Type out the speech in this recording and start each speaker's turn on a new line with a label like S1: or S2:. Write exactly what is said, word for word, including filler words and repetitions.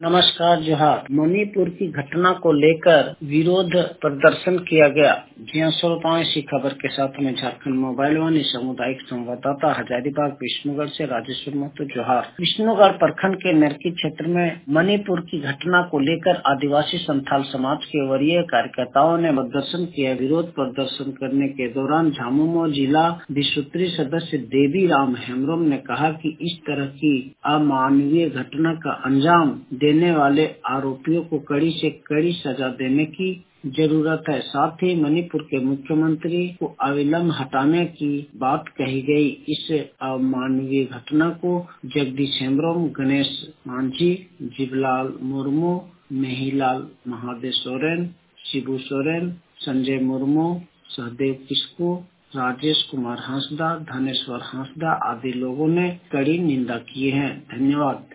S1: नमस्कार जोहार। मणिपुर की घटना को लेकर विरोध प्रदर्शन किया गया। जी हाँ श्रोताओं, इसी खबर के साथ में झारखंड मोबाइल वाणी सामुदायिक संवाददाता हजारीबाग विष्णुगढ़ से राजेश्वर महतो जोहार। विष्णुगढ़ प्रखंड के नरकी क्षेत्र में मणिपुर की घटना को लेकर आदिवासी संथाल समाज के वरीय कार्यकर्ताओं ने प्रदर्शन किया। विरोध प्रदर्शन करने के दौरान झामुमो जिला विसूत्री सदस्य देवी राम हेम्ब्रम ने कहा कि इस तरह की अमानवीय घटना का अंजाम देने वाले आरोपियों को कड़ी से कड़ी सजा देने की जरूरत है। साथ ही मणिपुर के मुख्यमंत्री को अविलंब हटाने की बात कही गई। इस अमानवीय घटना को जगदीश हेम्ब्रम, गणेश मांझी, जीवलाल मुर्मू, मेहीलाल महादेव सोरेन, शिबू सोरेन, संजय मुर्मू, सहदेव किस्कू, राजेश कुमार हांसदा, धनेश्वर हांसदा आदि लोगों ने कड़ी निंदा की है। धन्यवाद।